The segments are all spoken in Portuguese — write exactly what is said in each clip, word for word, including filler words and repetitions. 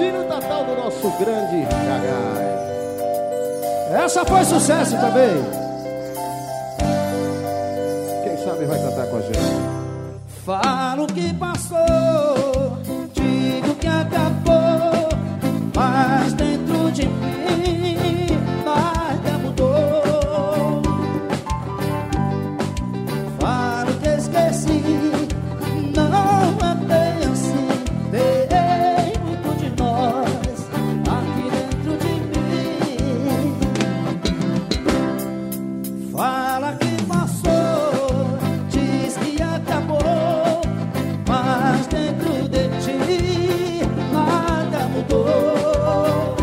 filho Natal do nosso grande Gagai. Essa foi sucesso também. Quem sabe vai cantar com a gente. Falo que passou, digo que acabou, mas dentro de mim nada mudou. Falo que esqueci, não é bem assim. Tem muito de nós aqui dentro de mim. Fala que passou, diz que acabou, mas dentro de ti nada mudou.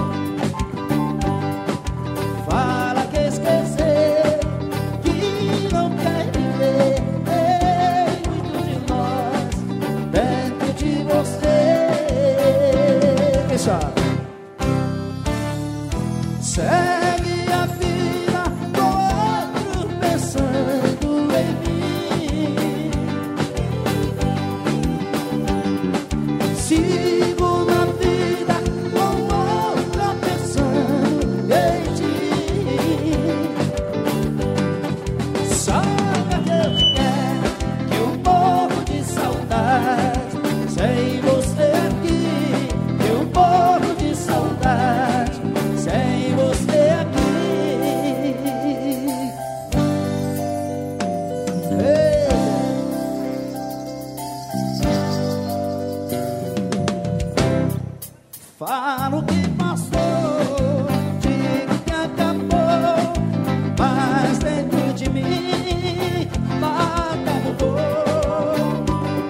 Fala que esquecer, que não quer viver. Tem muito de nós dentro de você. Quem sabe? Segue a vida com outro pensando em mim. Sigo na vida com outra pensando em ti. Sabe que eu te quero, que eu morro de saudade. Sem você aqui, eu morro de saudade. Sem você aqui. Ei. Falo que passou, digo que acabou, mas dentro de mim nada mudou.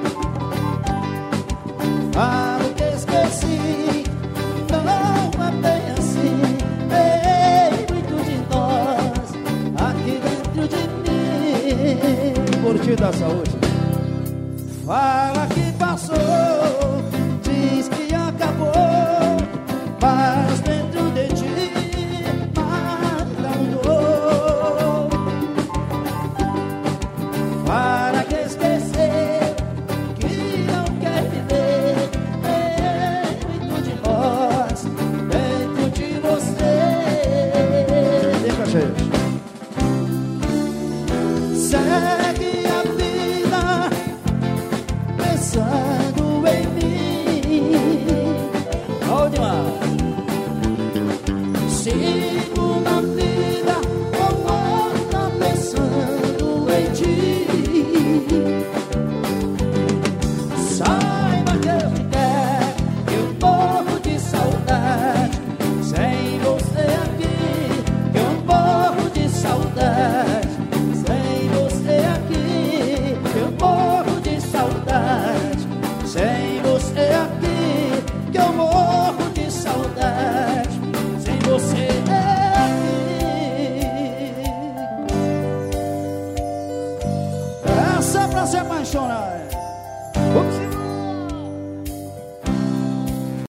Falo que esqueci, não é bem assim. Tem muito de nós aqui dentro de mim. Curtir da saúde. Fala que passou, diz que acabou, mas dentro de ti nada mudou. Fala que esquecer, que não quer viver. Tem muito de nós dentro de você. Vem com a gente. Segue a vida pensando em mim. Última. Sigo na vida com outra pensando em ti. Saiba que eu te quero, que eu morro de saudade. Sem você aqui, que eu morro de saudade. Sem você aqui, que eu morro de saudade. Sem você aqui, que eu morro de saudade. Sem você aqui. Essa é pra se apaixonar.